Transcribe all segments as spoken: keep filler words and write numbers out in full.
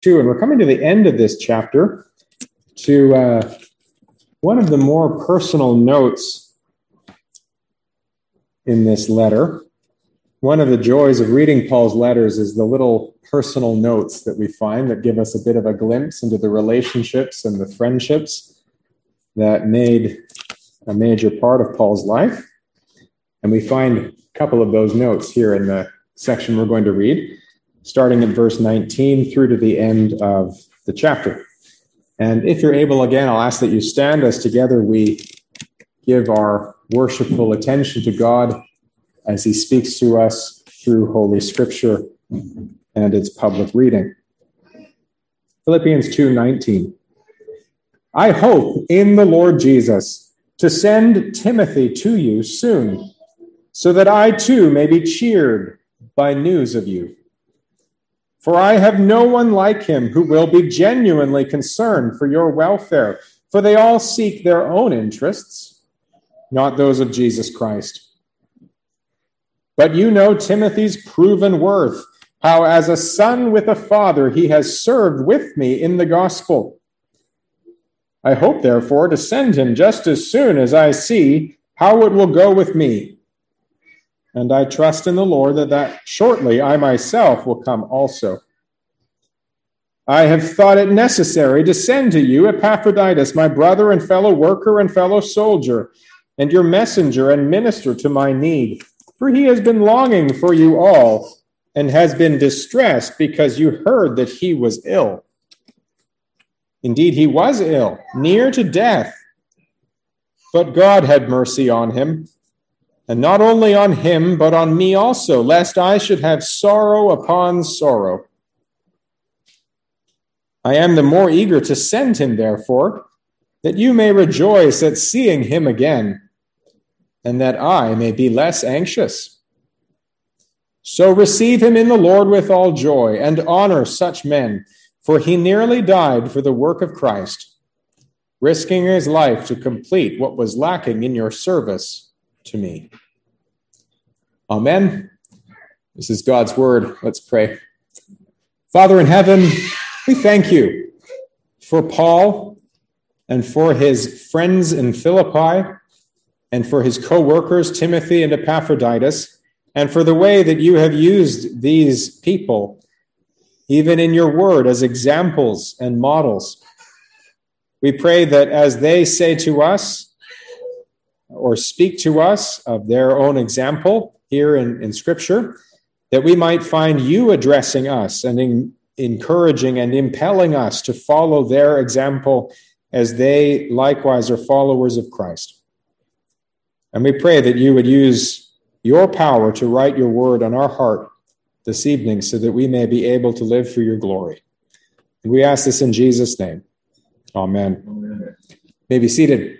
two, and we're coming to the end of this chapter, to uh, one of the more personal notes in this letter. One of the joys of reading Paul's letters is the little personal notes that we find that give us a bit of a glimpse into the relationships and the friendships that made a major part of Paul's life. And we find a couple of those notes here in the section we're going to read, starting at verse nineteen through to the end of the chapter. And if you're able, again, I'll ask that you stand as together we give our worshipful attention to God as he speaks to us through Holy Scripture and its public reading. Philippians two nineteen. I hope in the Lord Jesus to send Timothy to you soon, so that I too may be cheered by news of you. For I have no one like him who will be genuinely concerned for your welfare, for they all seek their own interests, not those of Jesus Christ. But you know Timothy's proven worth, how as a son with a father he has served with me in the gospel. I hope, therefore, to send him just as soon as I see how it will go with me. And I trust in the Lord that, that shortly I myself will come also. I have thought it necessary to send to you Epaphroditus, my brother and fellow worker and fellow soldier, and your messenger and minister to my need. For he has been longing for you all, and has been distressed because you heard that he was ill. Indeed, he was ill, near to death. But God had mercy on him, and not only on him, but on me also, lest I should have sorrow upon sorrow. I am the more eager to send him, therefore, that you may rejoice at seeing him again, and that I may be less anxious. So receive him in the Lord with all joy, and honor such men, for he nearly died for the work of Christ, risking his life to complete what was lacking in your service to me. Amen. This is God's word. Let's pray. Father in heaven, we thank you for Paul and for his friends in Philippi and for his co-workers, Timothy and Epaphroditus, and for the way that you have used these people, even in your word, as examples and models. We pray that as they say to us or speak to us of their own example here in, in Scripture, that we might find you addressing us and in, encouraging and impelling us to follow their example as they likewise are followers of Christ. And we pray that you would use your power to write your word on our heart this evening so that we may be able to live for your glory. And we ask this in Jesus' name. Amen. Amen. May be seated.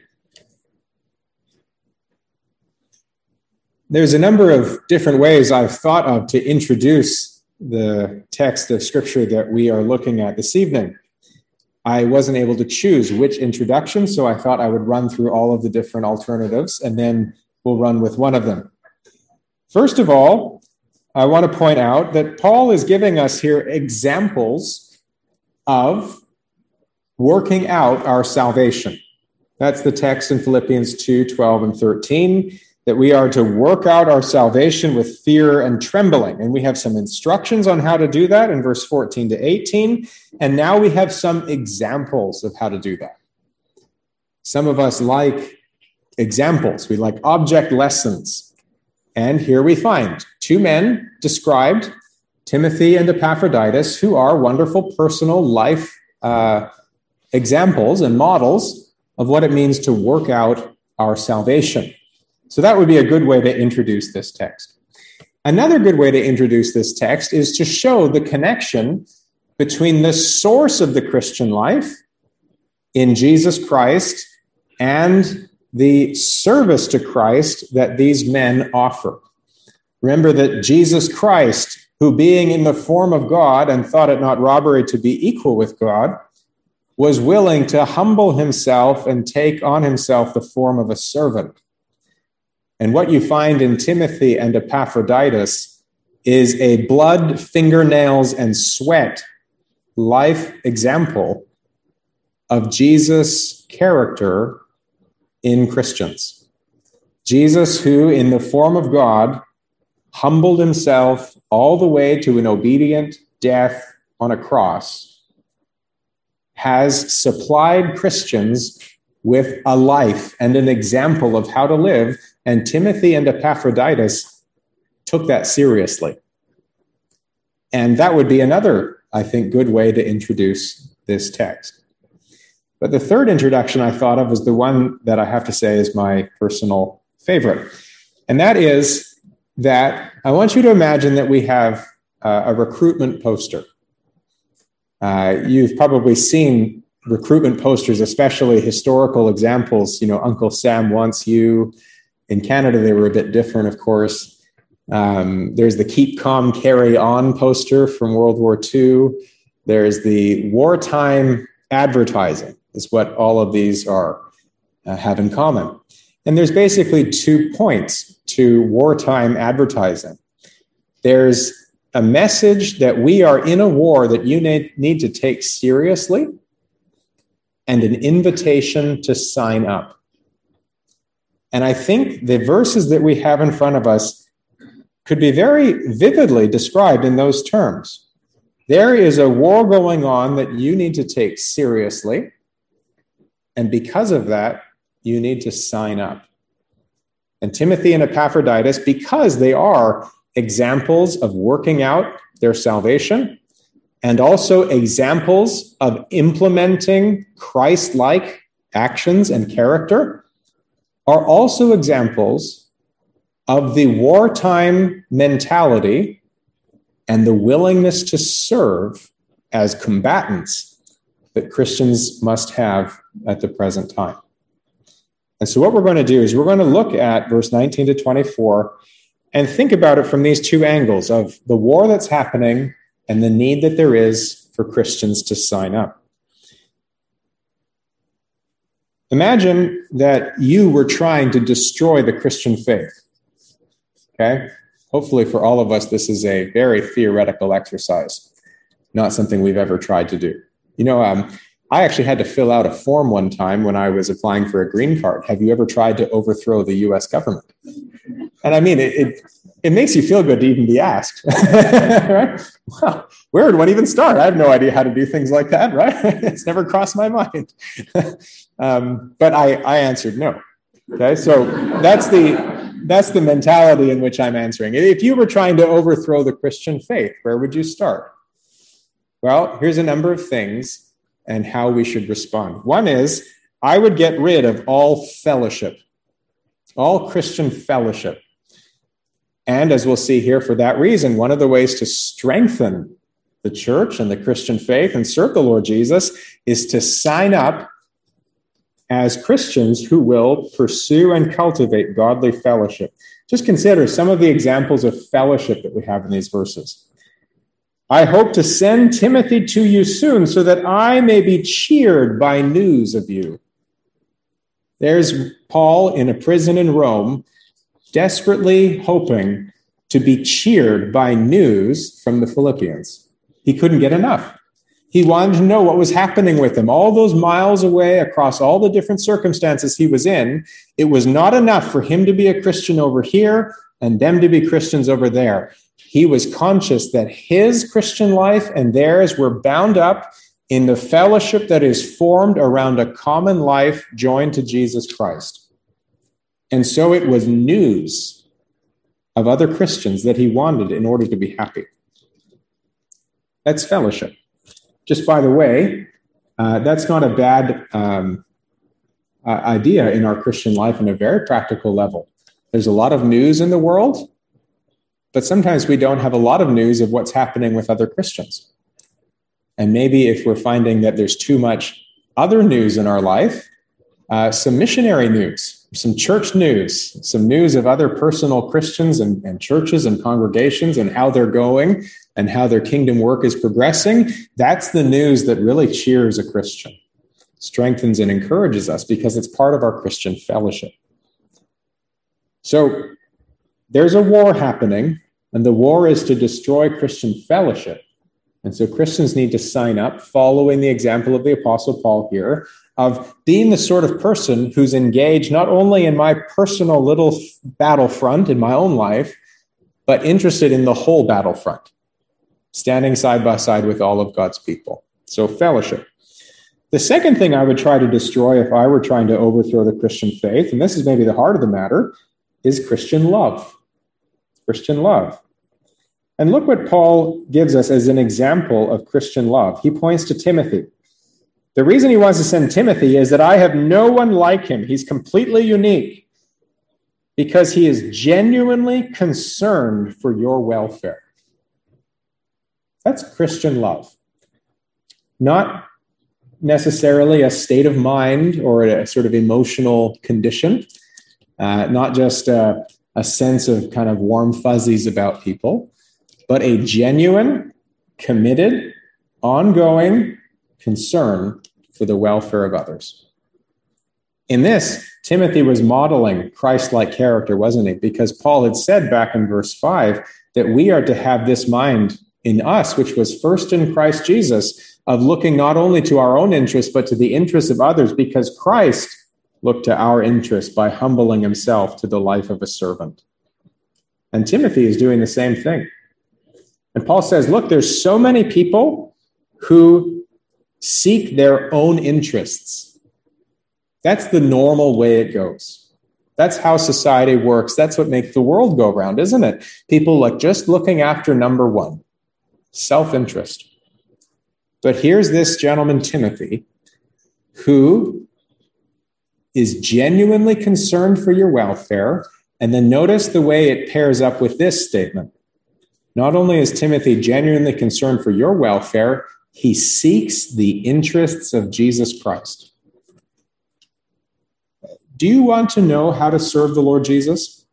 There's a number of different ways I've thought of to introduce the text of Scripture that we are looking at this evening. I wasn't able to choose which introduction, so I thought I would run through all of the different alternatives, and then we'll run with one of them. First of all, I want to point out that Paul is giving us here examples of working out our salvation. That's the text in Philippians two, twelve, and thirteen, that we are to work out our salvation with fear and trembling. And we have some instructions on how to do that in verse fourteen to eighteen. And now we have some examples of how to do that. Some of us like examples. We like object lessons. And here we find two men described, Timothy and Epaphroditus, who are wonderful personal life uh, examples and models of what it means to work out our salvation. So that would be a good way to introduce this text. Another good way to introduce this text is to show the connection between the source of the Christian life in Jesus Christ and the service to Christ that these men offer. Remember that Jesus Christ, who being in the form of God and thought it not robbery to be equal with God, was willing to humble himself and take on himself the form of a servant. And what you find in Timothy and Epaphroditus is a blood, fingernails, and sweat life example of Jesus' character in Christians. Jesus, who in the form of God humbled himself all the way to an obedient death on a cross, has supplied Christians with a life and an example of how to live, and Timothy and Epaphroditus took that seriously. And that would be another, I think, good way to introduce this text. But the third introduction I thought of is the one that I have to say is my personal favorite. And that is that I want you to imagine that we have uh, a recruitment poster. Uh, you've probably seen recruitment posters, especially historical examples. You know, Uncle Sam wants you. In Canada, they were a bit different, of course. Um, there's the Keep Calm, Carry On poster from World War Two. There's the wartime advertising, is what all of these are uh, have in common. And there's basically two points to wartime advertising. There's a message that we are in a war that you need, need to take seriously, and an invitation to sign up. And I think the verses that we have in front of us could be very vividly described in those terms. There is a war going on that you need to take seriously, and because of that, you need to sign up. And Timothy and Epaphroditus, because they are examples of working out their salvation, and also examples of implementing Christ-like actions and character, are also examples of the wartime mentality and the willingness to serve as combatants that Christians must have at the present time. And so what we're going to do is we're going to look at verse nineteen to twenty-four and think about it from these two angles of the war that's happening and the need that there is for Christians to sign up. Imagine that you were trying to destroy the Christian faith. Okay? Hopefully for all of us, this is a very theoretical exercise, not something we've ever tried to do. You know, um, I actually had to fill out a form one time when I was applying for a green card. Have you ever tried to overthrow the U S government? And I mean, it, it, it makes you feel good to even be asked. Right? Well, where would one even start? I have no idea how to do things like that, right? It's never crossed my mind. um, but I, I answered no. Okay, so that's the that's the mentality in which I'm answering. If you were trying to overthrow the Christian faith, where would you start? Well, here's a number of things and how we should respond. One is, I would get rid of all fellowship, all Christian fellowship. And as we'll see here, for that reason, one of the ways to strengthen the church and the Christian faith and serve the Lord Jesus is to sign up as Christians who will pursue and cultivate godly fellowship. Just consider some of the examples of fellowship that we have in these verses. I hope to send Timothy to you soon so that I may be cheered by news of you. There's Paul in a prison in Rome, desperately hoping to be cheered by news from the Philippians. He couldn't get enough. He wanted to know what was happening with him. All those miles away, across all the different circumstances he was in, it was not enough for him to be a Christian over here and them to be Christians over there. He was conscious that his Christian life and theirs were bound up in the fellowship that is formed around a common life joined to Jesus Christ. And so it was news of other Christians that he wanted in order to be happy. That's fellowship. Just by the way, uh, that's not a bad um, uh, idea in our Christian life on a very practical level. There's a lot of news in the world, but sometimes we don't have a lot of news of what's happening with other Christians. And maybe if we're finding that there's too much other news in our life, uh, some missionary news, some church news, some news of other personal Christians and, and churches and congregations and how they're going and how their kingdom work is progressing, that's the news that really cheers a Christian, strengthens and encourages us because it's part of our Christian fellowship. So there's a war happening, and the war is to destroy Christian fellowship. And so Christians need to sign up, following the example of the Apostle Paul here, of being the sort of person who's engaged not only in my personal little battlefront in my own life, but interested in the whole battlefront, standing side by side with all of God's people. So fellowship. The second thing I would try to destroy if I were trying to overthrow the Christian faith, and this is maybe the heart of the matter, is Christian love. Christian love. And look what Paul gives us as an example of Christian love. He points to Timothy. The reason he wants to send Timothy is that I have no one like him. He's completely unique because he is genuinely concerned for your welfare. That's Christian love. Not necessarily a state of mind or a sort of emotional condition, uh, not just a, a sense of kind of warm fuzzies about people, but a genuine, committed, ongoing concern for the welfare of others. In this, Timothy was modeling Christ-like character, wasn't he? Because Paul had said back in verse five that we are to have this mind in us, which was first in Christ Jesus, of looking not only to our own interests, but to the interests of others, because Christ looked to our interests by humbling himself to the life of a servant. And Timothy is doing the same thing. And Paul says, look, there's so many people who seek their own interests. That's the normal way it goes. That's how society works. That's what makes the world go round, isn't it? People like just looking after number one, self-interest. But here's this gentleman, Timothy, who is genuinely concerned for your welfare. And then notice the way it pairs up with this statement. Not only is Timothy genuinely concerned for your welfare, he seeks the interests of Jesus Christ. Do you want to know how to serve the Lord Jesus?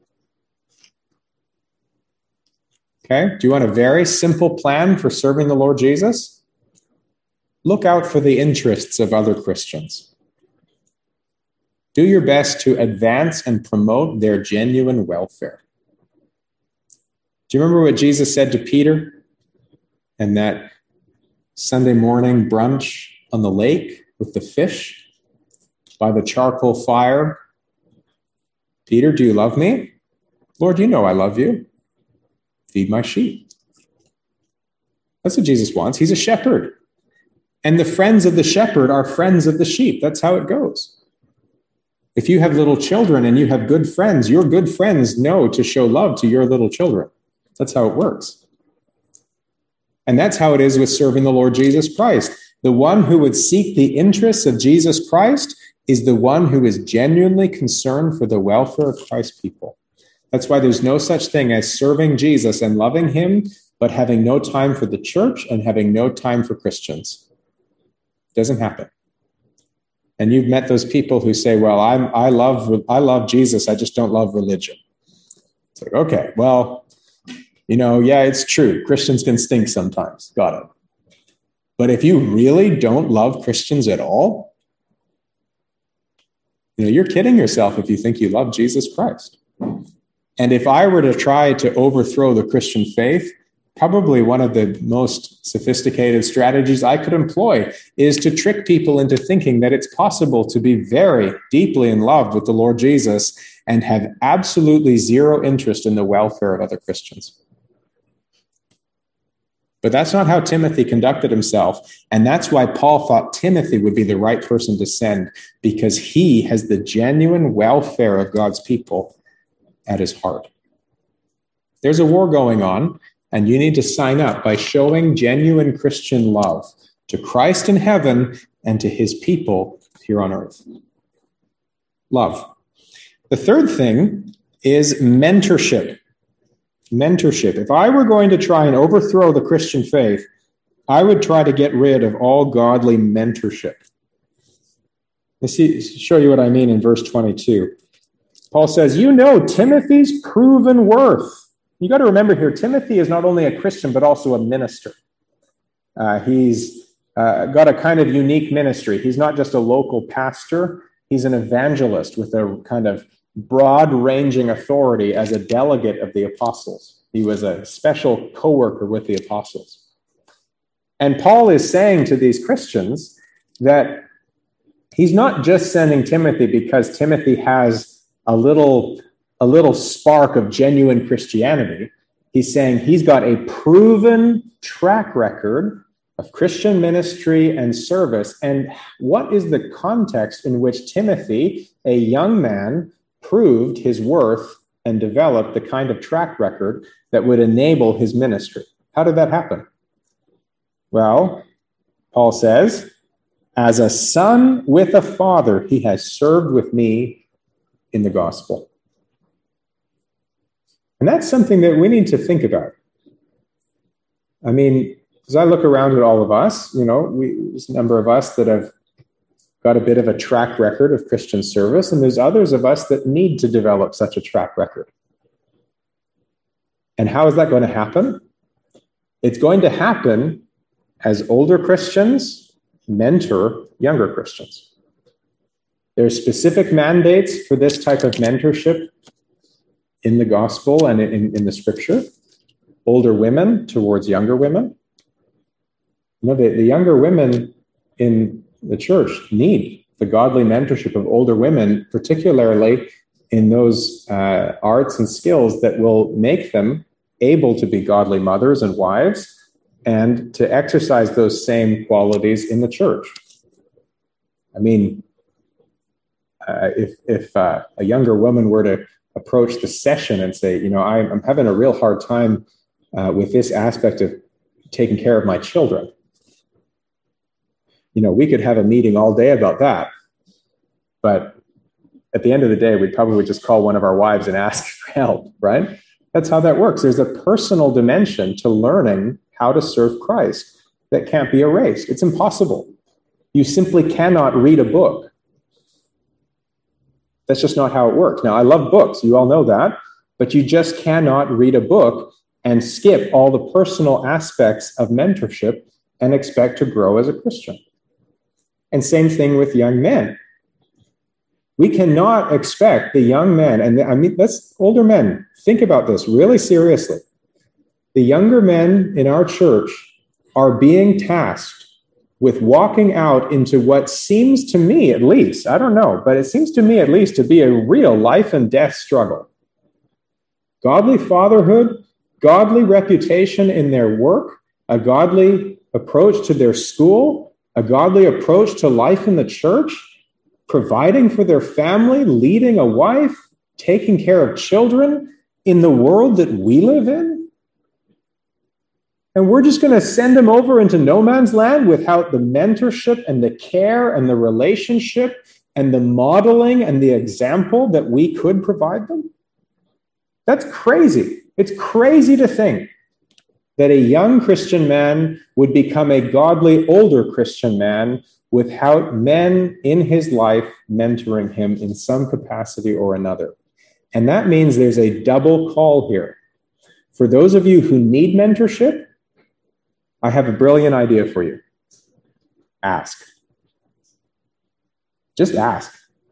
Okay. Do you want a very simple plan for serving the Lord Jesus? Look out for the interests of other Christians. Do your best to advance and promote their genuine welfare. Do you remember what Jesus said to Peter and that Sunday morning brunch on the lake with the fish by the charcoal fire? Peter, do you love me? Lord, you know I love you. Feed my sheep. That's what Jesus wants. He's a shepherd. And the friends of the shepherd are friends of the sheep. That's how it goes. If you have little children and you have good friends, your good friends know to show love to your little children. That's how it works. And that's how it is with serving the Lord Jesus Christ. The one who would seek the interests of Jesus Christ is the one who is genuinely concerned for the welfare of Christ's people. That's why there's no such thing as serving Jesus and loving him, but having no time for the church and having no time for Christians. It doesn't happen. And you've met those people who say, well, I'm, I love I love Jesus, I just don't love religion. It's like, okay, well, you know, yeah, it's true. Christians can stink sometimes. Got it. But if you really don't love Christians at all, you know, you're kidding yourself if you think you love Jesus Christ. And if I were to try to overthrow the Christian faith, probably one of the most sophisticated strategies I could employ is to trick people into thinking that it's possible to be very deeply in love with the Lord Jesus and have absolutely zero interest in the welfare of other Christians. But that's not how Timothy conducted himself. And that's why Paul thought Timothy would be the right person to send, because he has the genuine welfare of God's people at his heart. There's a war going on, and you need to sign up by showing genuine Christian love to Christ in heaven and to his people here on earth. Love. The third thing is mentorship. Mentorship. If I were going to try and overthrow the Christian faith, I would try to get rid of all godly mentorship. Let's see, show you what I mean in verse twenty-two. Paul says, you know Timothy's proven worth. You got to remember here, Timothy is not only a Christian, but also a minister. Uh, he's uh, got a kind of unique ministry. He's not just a local pastor. He's an evangelist with a kind of broad-ranging authority as a delegate of the apostles. He was a special co-worker with the apostles. And Paul is saying to these Christians that he's not just sending Timothy because Timothy has a little, a little spark of genuine Christianity. He's saying he's got a proven track record of Christian ministry and service. And what is the context in which Timothy, a young man, proved his worth and developed the kind of track record that would enable his ministry? How did that happen? Well, Paul says, as a son with a father, he has served with me in the gospel. And that's something that we need to think about. I mean, as I look around at all of us, you know, we, there's a number of us that have got a bit of a track record of Christian service, and there's others of us that need to develop such a track record. And how is that going to happen? It's going to happen as older Christians mentor younger Christians. There are specific mandates for this type of mentorship in the gospel and in, in the scripture. Older women towards younger women. You know, the, the younger women in the church need the godly mentorship of older women, particularly in those uh, arts and skills that will make them able to be godly mothers and wives and to exercise those same qualities in the church. I mean, uh, if, if uh, a younger woman were to approach the session and say, you know, I'm, I'm having a real hard time uh, with this aspect of taking care of my children. You know, we could have a meeting all day about that. But at the end of the day, we'd probably just call one of our wives and ask for help, right? That's how that works. There's a personal dimension to learning how to serve Christ that can't be erased. It's impossible. You simply cannot read a book. That's just not how it works. Now, I love books. You all know that. But you just cannot read a book and skip all the personal aspects of mentorship and expect to grow as a Christian. And same thing with young men. We cannot expect the young men, and I mean, let's older men, think about this really seriously. The younger men in our church are being tasked with walking out into what seems to me, at least, I don't know, but it seems to me at least to be a real life and death struggle. Godly fatherhood, godly reputation in their work, a godly approach to their school, a godly approach to life in the church, providing for their family, leading a wife, taking care of children in the world that we live in. And we're just going to send them over into no man's land without the mentorship and the care and the relationship and the modeling and the example that we could provide them? That's crazy. It's crazy to think that a young Christian man would become a godly older Christian man without men in his life mentoring him in some capacity or another. And that means there's a double call here. For those of you who need mentorship, I have a brilliant idea for you. Ask. Just ask.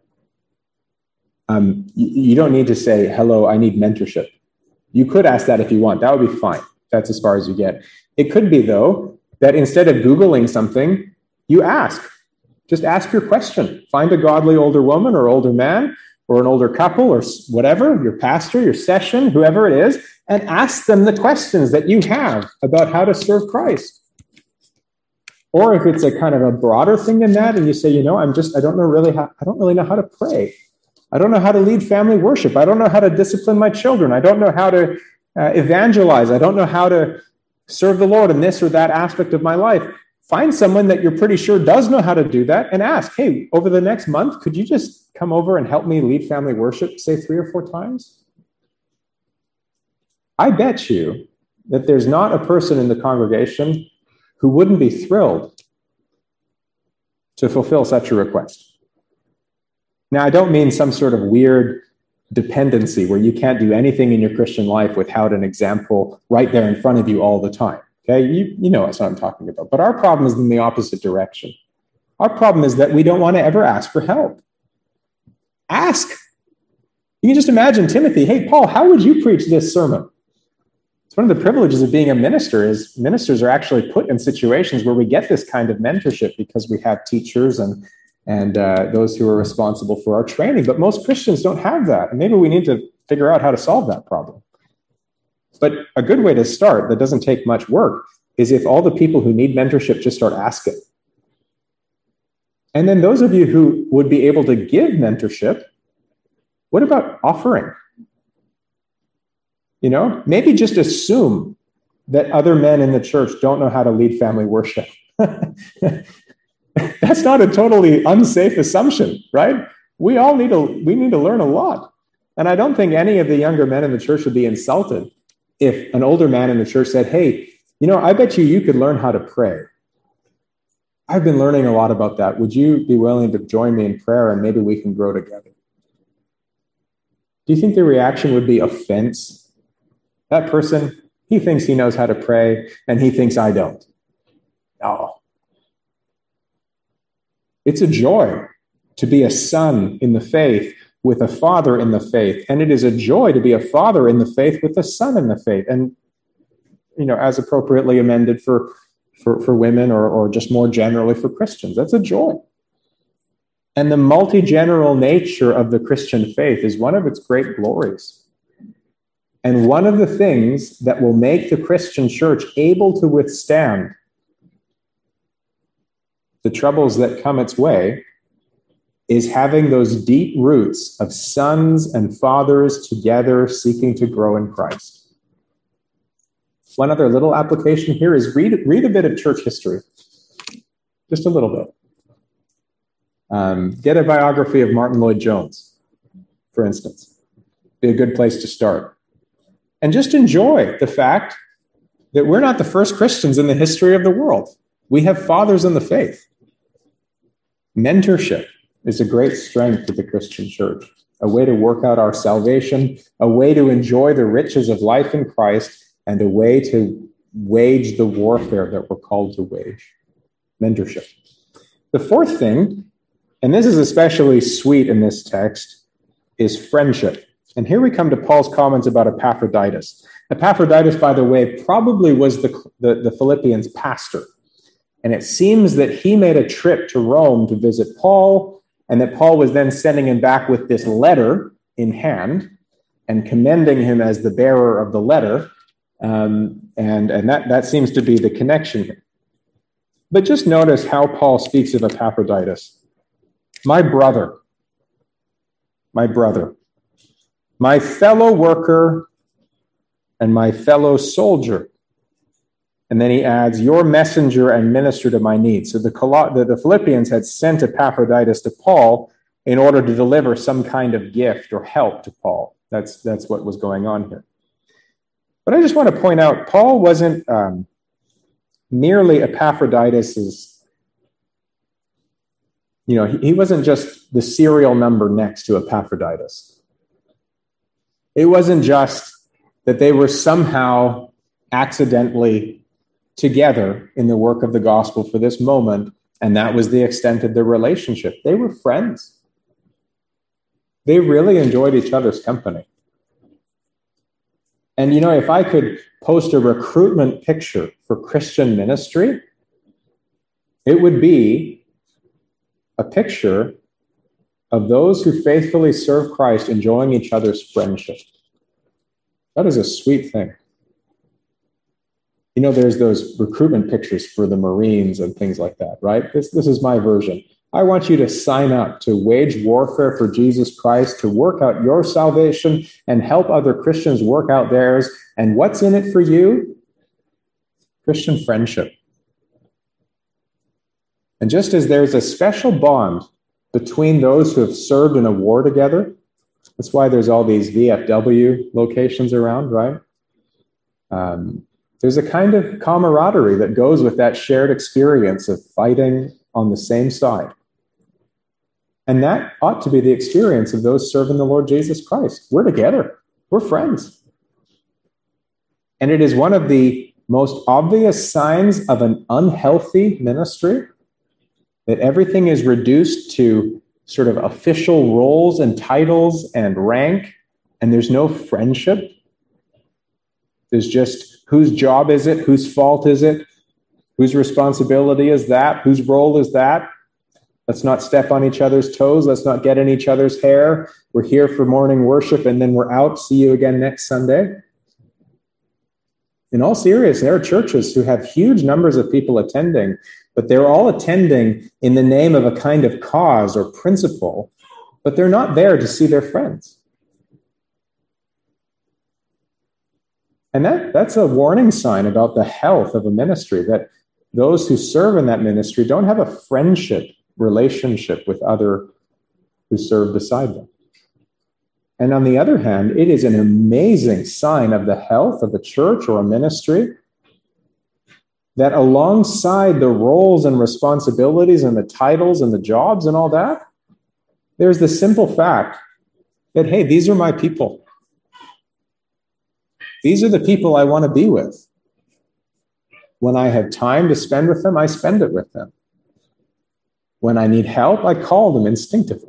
Um, you, you don't need to say, hello, I need mentorship. You could ask that if you want. That would be fine. That's as far as you get. It could be, though, that instead of Googling something, you ask. Just ask your question. Find a godly older woman or older man or an older couple or whatever, your pastor, your session, whoever it is, and ask them the questions that you have about how to serve Christ. Or if it's a kind of a broader thing than that, and you say, you know, I'm just, I don't know really how, I don't really know how to pray. I don't know how to lead family worship. I don't know how to discipline my children. I don't know how to uh, evangelize. I don't know how to serve the Lord in this or that aspect of my life. Find someone that you're pretty sure does know how to do that and ask, hey, over the next month, could you just come over and help me lead family worship, say three or four times? I bet you that there's not a person in the congregation who wouldn't be thrilled to fulfill such a request. Now, I don't mean some sort of weird dependency where you can't do anything in your Christian life without an example right there in front of you all the time. Okay, you, you know that's what I'm talking about. But our problem is in the opposite direction. Our problem is that we don't want to ever ask for help. Ask. You can just imagine Timothy, hey, Paul, how would you preach this sermon? It's one of the privileges of being a minister is ministers are actually put in situations where we get this kind of mentorship because we have teachers and and uh, those who are responsible for our training. But most Christians don't have that. And maybe we need to figure out how to solve that problem. But a good way to start that doesn't take much work is if all the people who need mentorship just start asking. And then those of you who would be able to give mentorship, what about offering? You know, maybe just assume that other men in the church don't know how to lead family worship. That's not a totally unsafe assumption, right? We all need to, we need to learn a lot. And I don't think any of the younger men in the church would be insulted if an older man in the church said, hey, you know, I bet you you could learn how to pray. I've been learning a lot about that. Would you be willing to join me in prayer and maybe we can grow together? Do you think the reaction would be offense? That person, he thinks he knows how to pray and he thinks I don't. Oh. It's a joy to be a son in the faith with a father in the faith. And it is a joy to be a father in the faith with a son in the faith. And, you know, as appropriately amended for, for, for women or, or just more generally for Christians. That's a joy. And the multi-general nature of the Christian faith is one of its great glories. And one of the things that will make the Christian church able to withstand the troubles that come its way is having those deep roots of sons and fathers together seeking to grow in Christ. One other little application here is read, read a bit of church history. Just a little bit. Um, get a biography of Martin Lloyd-Jones, for instance. Be a good place to start. And just enjoy the fact that we're not the first Christians in the history of the world. We have fathers in the faith. Mentorship is a great strength of the Christian church, a way to work out our salvation, a way to enjoy the riches of life in Christ, and a way to wage the warfare that we're called to wage. Mentorship. The fourth thing, and this is especially sweet in this text, is friendship. And here we come to Paul's comments about Epaphroditus. Epaphroditus, by the way, probably was the, the, the Philippians' pastor. And it seems that he made a trip to Rome to visit Paul, and that Paul was then sending him back with this letter in hand and commending him as the bearer of the letter. Um, and and that, that seems to be the connection here. But just notice how Paul speaks of Epaphroditus. My brother, my brother, my fellow worker, and my fellow soldier. And then he adds, your messenger and minister to my needs. So the, the, the Philippians had sent Epaphroditus to Paul in order to deliver some kind of gift or help to Paul. That's, that's what was going on here. But I just want to point out, Paul wasn't um, merely Epaphroditus's, you know, he, he wasn't just the serial number next to Epaphroditus. It wasn't just that they were somehow accidentally together in the work of the gospel for this moment, and that was the extent of their relationship. They were friends. They really enjoyed each other's company. And, you know, if I could post a recruitment picture for Christian ministry, it would be a picture of those who faithfully serve Christ enjoying each other's friendship. That is a sweet thing. You know, there's those recruitment pictures for the Marines and things like that, right? This, this is my version. I want you to sign up to wage warfare for Jesus Christ, to work out your salvation and help other Christians work out theirs. And what's in it for you? Christian friendship. And just as there's a special bond between those who have served in a war together, that's why there's all these V F W locations around, right? Um, There's a kind of camaraderie that goes with that shared experience of fighting on the same side. And that ought to be the experience of those serving the Lord Jesus Christ. We're together. We're friends. And it is one of the most obvious signs of an unhealthy ministry that everything is reduced to sort of official roles and titles and rank, and there's no friendship. There's just whose job is it? Whose fault is it? Whose responsibility is that? Whose role is that? Let's not step on each other's toes. Let's not get in each other's hair. We're here for morning worship and then we're out. See you again next Sunday. In all seriousness, there are churches who have huge numbers of people attending, but they're all attending in the name of a kind of cause or principle, but they're not there to see their friends. And that, that's a warning sign about the health of a ministry, that those who serve in that ministry don't have a friendship relationship with other who serve beside them. And on the other hand, it is an amazing sign of the health of a church or a ministry that alongside the roles and responsibilities and the titles and the jobs and all that, there's the simple fact that, hey, these are my people. These are the people I want to be with. When I have time to spend with them, I spend it with them. When I need help, I call them instinctively.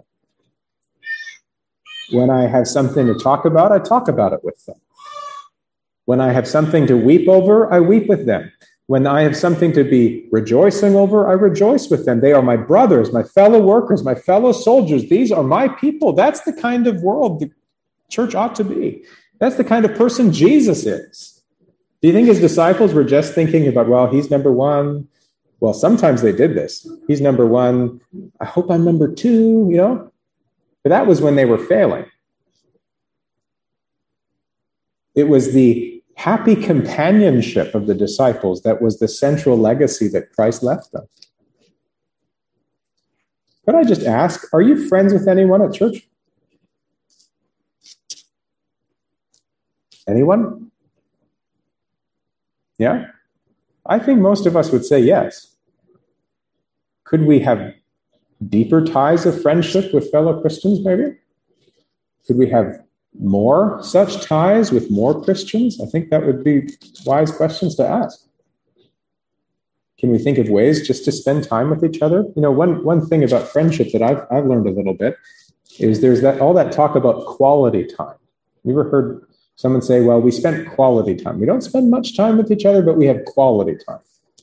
When I have something to talk about, I talk about it with them. When I have something to weep over, I weep with them. When I have something to be rejoicing over, I rejoice with them. They are my brothers, my fellow workers, my fellow soldiers. These are my people. That's the kind of world the church ought to be. That's the kind of person Jesus is. Do you think his disciples were just thinking about, well, he's number one? Well, sometimes they did this. He's number one. I hope I'm number two, you know? But that was when they were failing. It was the happy companionship of the disciples that was the central legacy that Christ left them. Could I just ask, are you friends with anyone at church? Anyone? Yeah? I think most of us would say yes. Could we have deeper ties of friendship with fellow Christians, maybe? Could we have more such ties with more Christians? I think that would be wise questions to ask. Can we think of ways just to spend time with each other? You know, one, one thing about friendship that I've, I've learned a little bit is there's that all that talk about quality time. You ever heard someone say, well, we spent quality time. We don't spend much time with each other, but we have quality time.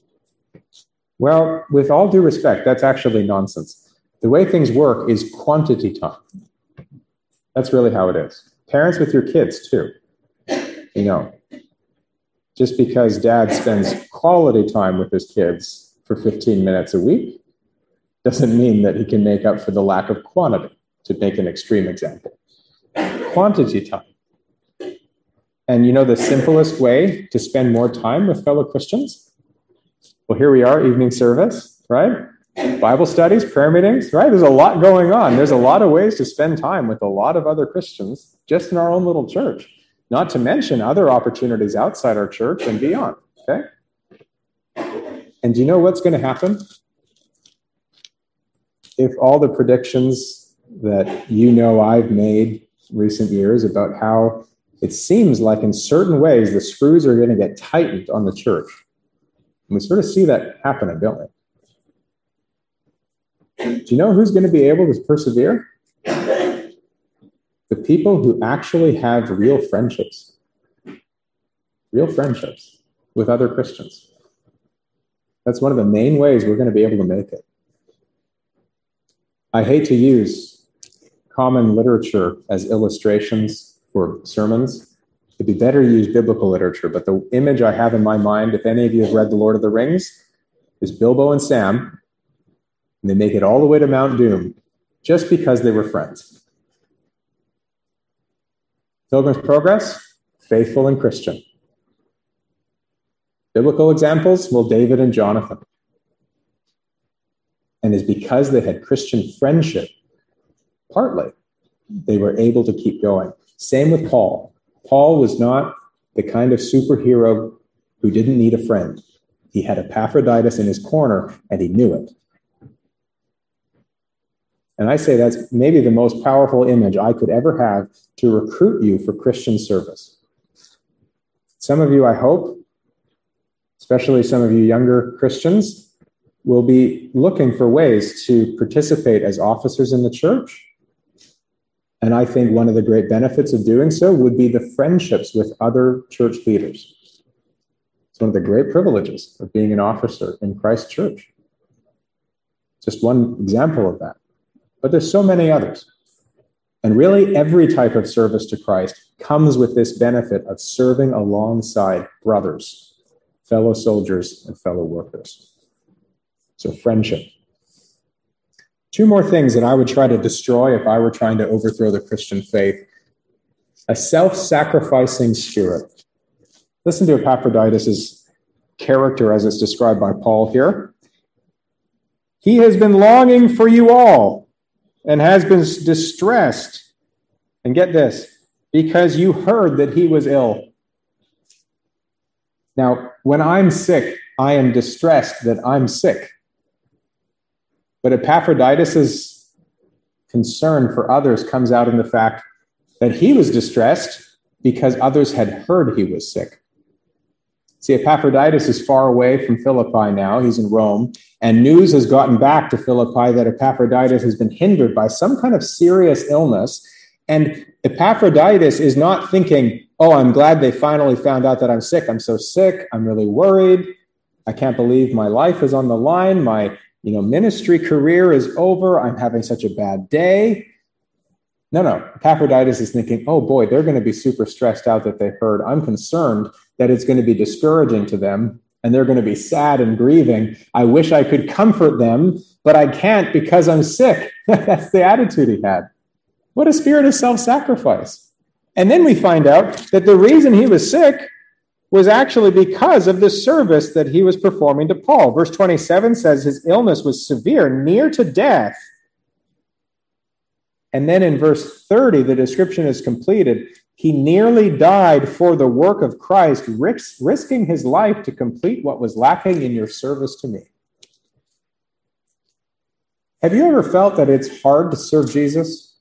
Well, with all due respect, that's actually nonsense. The way things work is quantity time. That's really how it is. Parents with your kids, too. You know, just because dad spends quality time with his kids for fifteen minutes a week doesn't mean that he can make up for the lack of quantity, to make an extreme example. Quantity time. And you know the simplest way to spend more time with fellow Christians? Well, here we are, evening service, right? Bible studies, prayer meetings, right? There's a lot going on. There's a lot of ways to spend time with a lot of other Christians just in our own little church, not to mention other opportunities outside our church and beyond, okay? And do you know what's going to happen? If all the predictions that you know I've made recent years about how it seems like in certain ways the screws are going to get tightened on the church. And we sort of see that happening, don't we? Do you know who's going to be able to persevere? The people who actually have real friendships. Real friendships with other Christians. That's one of the main ways we're going to be able to make it. I hate to use common literature as illustrations for sermons. It'd be better to use biblical literature, but the image I have in my mind, if any of you have read The Lord of the Rings, is Bilbo and Sam, and they make it all the way to Mount Doom just because they were friends. Pilgrim's Progress, faithful and Christian. Biblical examples, well, David and Jonathan. And it's because they had Christian friendship, partly, they were able to keep going. Same with Paul. Paul was not the kind of superhero who didn't need a friend. He had Epaphroditus in his corner, and he knew it. And I say that's maybe the most powerful image I could ever have to recruit you for Christian service. Some of you, I hope, especially some of you younger Christians, will be looking for ways to participate as officers in the church, And I think one of the great benefits of doing so would be the friendships with other church leaders. It's one of the great privileges of being an officer in Christ Church. Just one example of that. But there's so many others. And really, every type of service to Christ comes with this benefit of serving alongside brothers, fellow soldiers, and fellow workers. So friendship. Two more things that I would try to destroy if I were trying to overthrow the Christian faith. A self-sacrificing spirit. Listen to Epaphroditus' character as it's described by Paul here. He has been longing for you all and has been distressed. And get this, because you heard that he was ill. Now, when I'm sick, I am distressed that I'm sick. But Epaphroditus' concern for others comes out in the fact that he was distressed because others had heard he was sick. See, Epaphroditus is far away from Philippi now. He's in Rome. And news has gotten back to Philippi that Epaphroditus has been hindered by some kind of serious illness. And Epaphroditus is not thinking, oh, I'm glad they finally found out that I'm sick. I'm so sick. I'm really worried. I can't believe my life is on the line. My you know, ministry career is over. I'm having such a bad day. No, no. Epaphroditus is thinking, oh boy, they're going to be super stressed out that they heard. I'm concerned that it's going to be discouraging to them and they're going to be sad and grieving. I wish I could comfort them, but I can't because I'm sick. That's the attitude he had. What a spirit of self-sacrifice. And then we find out that the reason he was sick was actually because of the service that he was performing to Paul. Verse twenty-seven says his illness was severe, near to death. And then in verse thirty, the description is completed. He nearly died for the work of Christ, risk, risking his life to complete what was lacking in your service to me. Have you ever felt that it's hard to serve Jesus?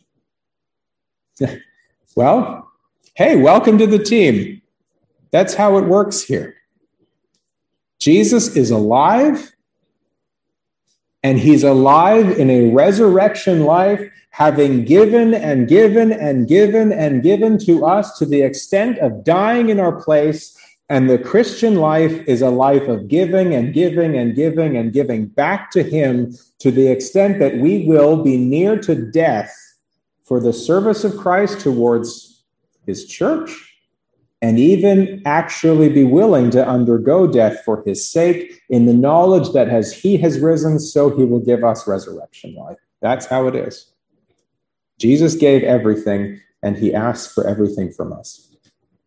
Well, hey, welcome to the team. That's how it works here. Jesus is alive, and he's alive in a resurrection life, having given and given and given and given to us to the extent of dying in our place. And the Christian life is a life of giving and giving and giving and giving back to him to the extent that we will be near to death for the service of Christ towards his church, and even actually be willing to undergo death for his sake, in the knowledge that as he has risen, so he will give us resurrection life. That's how it is. Jesus gave everything, and he asks for everything from us.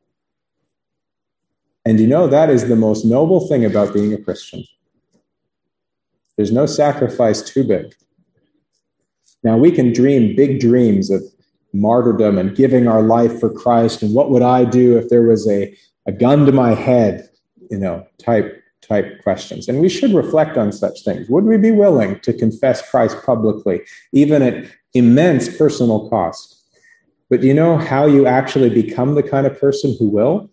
And you know, that is the most noble thing about being a Christian. There's no sacrifice too big. Now, we can dream big dreams of martyrdom and giving our life for Christ, and what would I do if there was a, a gun to my head, you know, type type questions. And we should reflect on such things. Would we be willing to confess Christ publicly, even at immense personal cost? But do you know how you actually become the kind of person who will?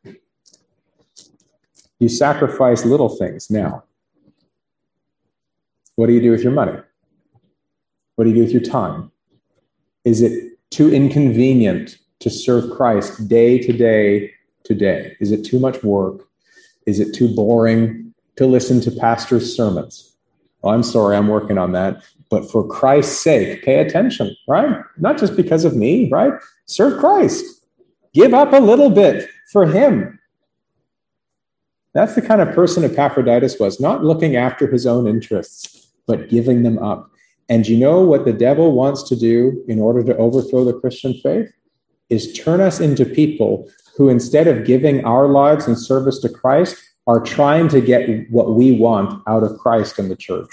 You sacrifice little things now. What do you do with your money? What do you do with your time? Is it too inconvenient to serve Christ day to day to day? Is it too much work? Is it too boring to listen to pastors' sermons? Well, I'm sorry, I'm working on that. But for Christ's sake, pay attention, right? Not just because of me, right? Serve Christ. Give up a little bit for him. That's the kind of person Epaphroditus was, not looking after his own interests, but giving them up. And you know what the devil wants to do in order to overthrow the Christian faith? Is turn us into people who, instead of giving our lives in service to Christ, are trying to get what we want out of Christ and the church.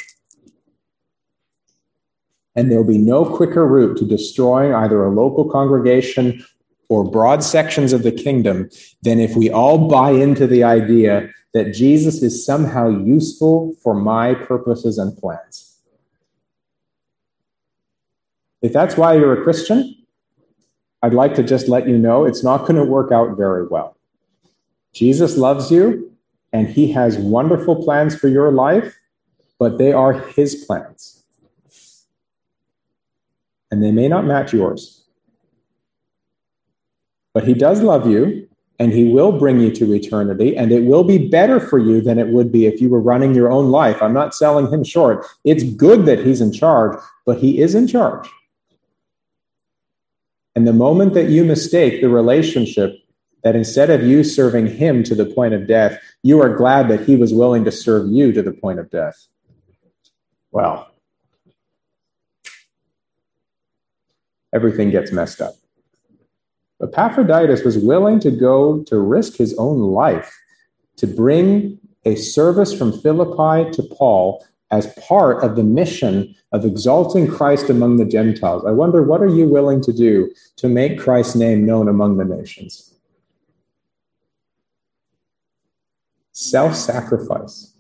And there'll be no quicker route to destroying either a local congregation or broad sections of the kingdom than if we all buy into the idea that Jesus is somehow useful for my purposes and plans. If that's why you're a Christian, I'd like to just let you know it's not going to work out very well. Jesus loves you, and he has wonderful plans for your life, but they are his plans. And they may not match yours. But he does love you, and he will bring you to eternity, and it will be better for you than it would be if you were running your own life. I'm not selling him short. It's good that he's in charge, but he is in charge. And the moment that you mistake the relationship, that instead of you serving him to the point of death, you are glad that he was willing to serve you to the point of death. Well, everything gets messed up. Epaphroditus was willing to go to risk his own life to bring a service from Philippi to Paul as part of the mission of exalting Christ among the Gentiles. I wonder, what are you willing to do to make Christ's name known among the nations? Self-sacrifice.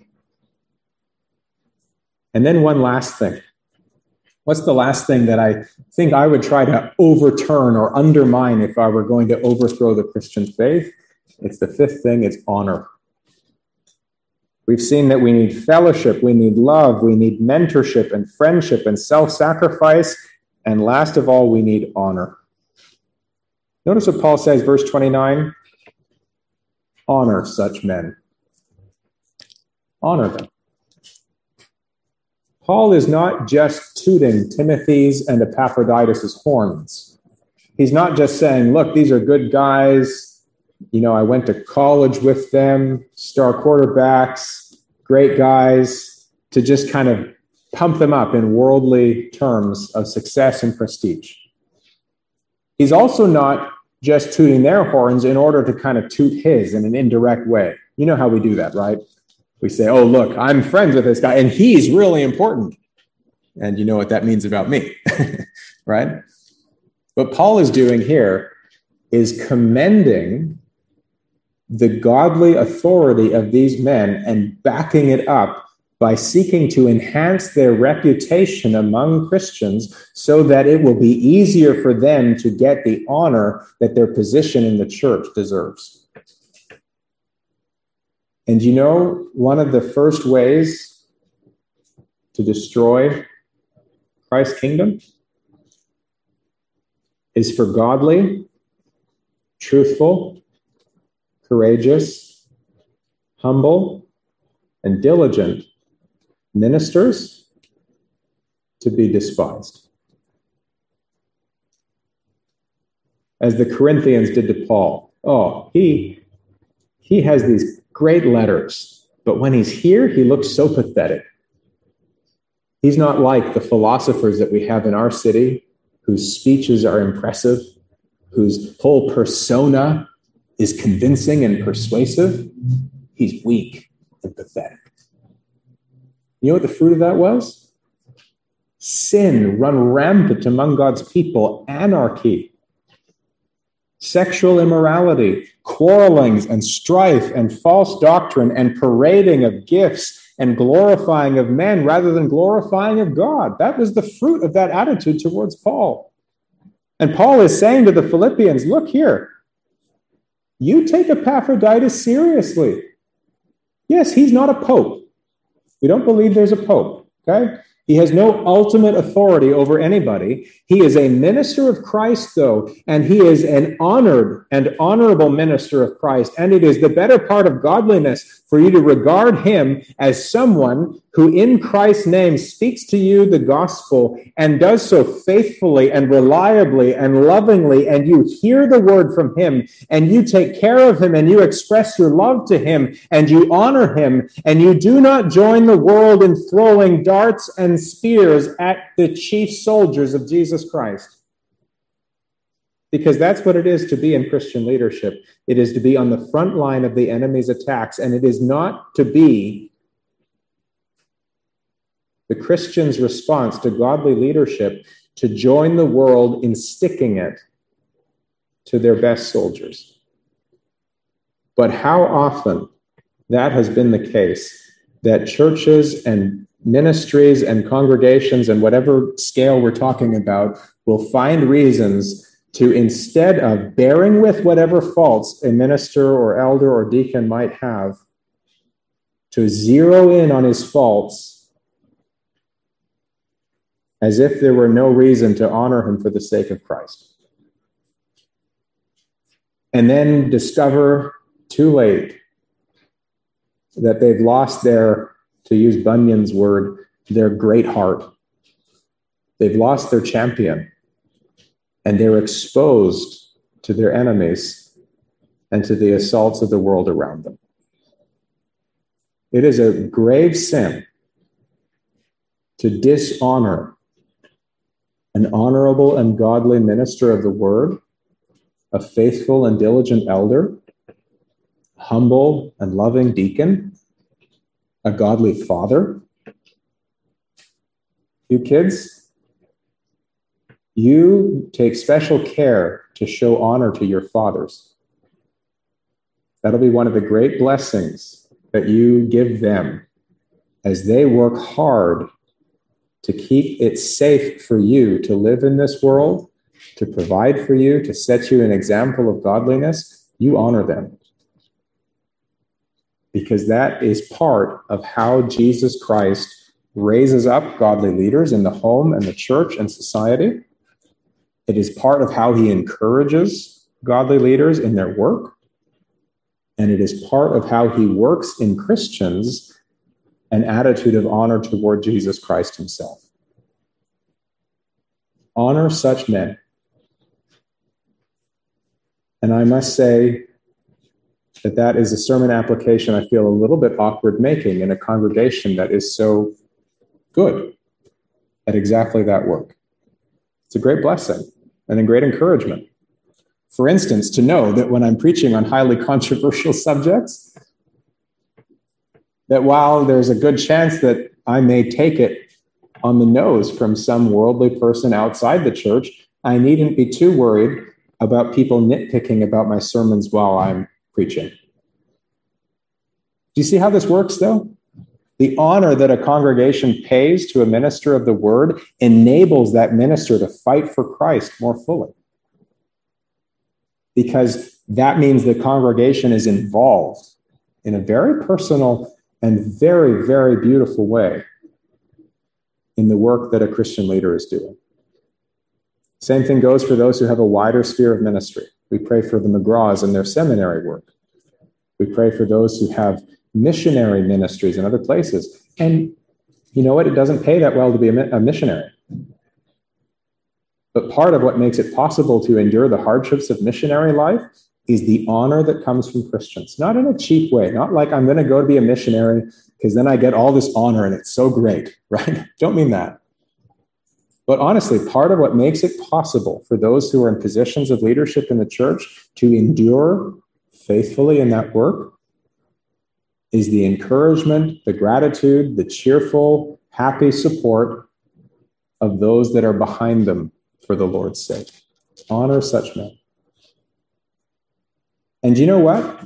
And then one last thing. What's the last thing that I think I would try to overturn or undermine if I were going to overthrow the Christian faith? It's the fifth thing, it's honor. We've seen that we need fellowship, we need love, we need mentorship and friendship and self-sacrifice, and last of all, we need honor. Notice what Paul says, verse twenty-nine, honor such men. Honor them. Paul is not just tooting Timothy's and Epaphroditus' horns. He's not just saying, look, these are good guys. You know, I went to college with them, star quarterbacks, great guys, to just kind of pump them up in worldly terms of success and prestige. He's also not just tooting their horns in order to kind of toot his in an indirect way. You know how we do that, right? We say, oh, look, I'm friends with this guy, and he's really important. And you know what that means about me, right? What Paul is doing here is commending the godly authority of these men and backing it up by seeking to enhance their reputation among Christians so that it will be easier for them to get the honor that their position in the church deserves. And you know, one of the first ways to destroy Christ's kingdom is for godly, truthful, courageous, humble, and diligent ministers to be despised. As the Corinthians did to Paul. Oh, he, he has these great letters, but when he's here, he looks so pathetic. He's not like the philosophers that we have in our city, whose speeches are impressive, whose whole persona is convincing and persuasive. He's weak and pathetic. You know what the fruit of that was? Sin run rampant among God's people, anarchy, sexual immorality, quarrelings and strife and false doctrine and parading of gifts and glorifying of men rather than glorifying of God. That was the fruit of that attitude towards Paul. And Paul is saying to the Philippians, look here, you take Epaphroditus seriously. Yes, he's not a pope. We don't believe there's a pope, okay? He has no ultimate authority over anybody. He is a minister of Christ, though, and he is an honored and honorable minister of Christ. And it is the better part of godliness for you to regard him as someone who in Christ's name speaks to you the gospel and does so faithfully and reliably and lovingly, and you hear the word from him, and you take care of him, and you express your love to him, and you honor him, and you do not join the world in throwing darts and spears at the chief soldiers of Jesus Christ. Because that's what it is to be in Christian leadership. It is to be on the front line of the enemy's attacks, and it is not to be the Christian's response to godly leadership to join the world in sticking it to their best soldiers. But how often that has been the case, that churches and ministries and congregations and whatever scale we're talking about will find reasons to, instead of bearing with whatever faults a minister or elder or deacon might have, to zero in on his faults as if there were no reason to honor him for the sake of Christ. and then discover too late that they've lost their, to use Bunyan's word, their great heart. They've lost their champion, and they're exposed to their enemies and to the assaults of the world around them. It is a grave sin to dishonor an honorable and godly minister of the word, a faithful and diligent elder, humble and loving deacon, a godly father. You kids, you take special care to show honor to your fathers. That'll be one of the great blessings that you give them as they work hard to keep it safe for you to live in this world, to provide for you, to set you an example of godliness. You honor them, because that is part of how Jesus Christ raises up godly leaders in the home and the church and society. It is part of how he encourages godly leaders in their work. And it is part of how he works in Christians an attitude of honor toward Jesus Christ himself. Honor such men. And I must say that that is a sermon application I feel a little bit awkward making in a congregation that is so good at exactly that work. It's a great blessing and a great encouragement. For instance, to know that when I'm preaching on highly controversial subjects, that while there's a good chance that I may take it on the nose from some worldly person outside the church, I needn't be too worried about people nitpicking about my sermons while I'm preaching. Do you see how this works, though? The honor that a congregation pays to a minister of the word enables that minister to fight for Christ more fully, because that means the congregation is involved in a very personal and very, very beautiful way in the work that a Christian leader is doing. Same thing goes for those who have a wider sphere of ministry. We pray for the McGraws and their seminary work. We pray for those who have missionary ministries in other places. And you know what? It doesn't pay that well to be a missionary. But part of what makes it possible to endure the hardships of missionary life is the honor that comes from Christians. Not in a cheap way, not like I'm going to go to be a missionary because then I get all this honor and it's so great, right? Don't mean that. But honestly, part of what makes it possible for those who are in positions of leadership in the church to endure faithfully in that work is the encouragement, the gratitude, the cheerful, happy support of those that are behind them for the Lord's sake. Honor such men. And you know what?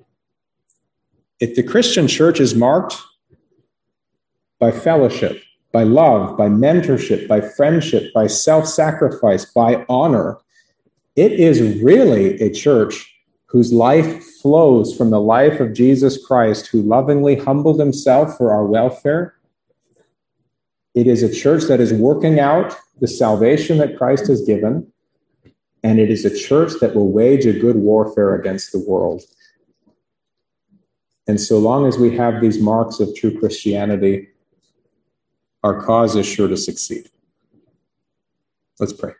If the Christian church is marked by fellowship, by love, by mentorship, by friendship, by self-sacrifice, by honor, it is really a church whose life flows from the life of Jesus Christ, who lovingly humbled himself for our welfare. It is a church that is working out the salvation that Christ has given, and it is a church that will wage a good warfare against the world. And so long as we have these marks of true Christianity, our cause is sure to succeed. Let's pray.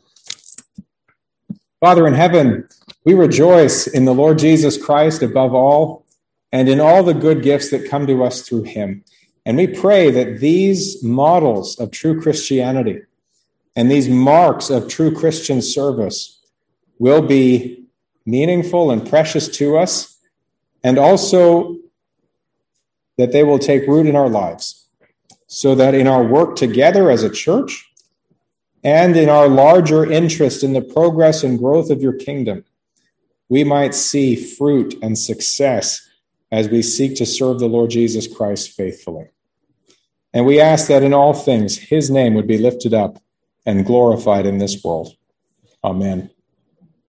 Father in heaven, we rejoice in the Lord Jesus Christ above all, and in all the good gifts that come to us through him. And we pray that these models of true Christianity and these marks of true Christian service will be meaningful and precious to us, and also that they will take root in our lives, so that in our work together as a church and in our larger interest in the progress and growth of your kingdom, we might see fruit and success as we seek to serve the Lord Jesus Christ faithfully. And we ask that in all things, his name would be lifted up and glorified in this world. Amen.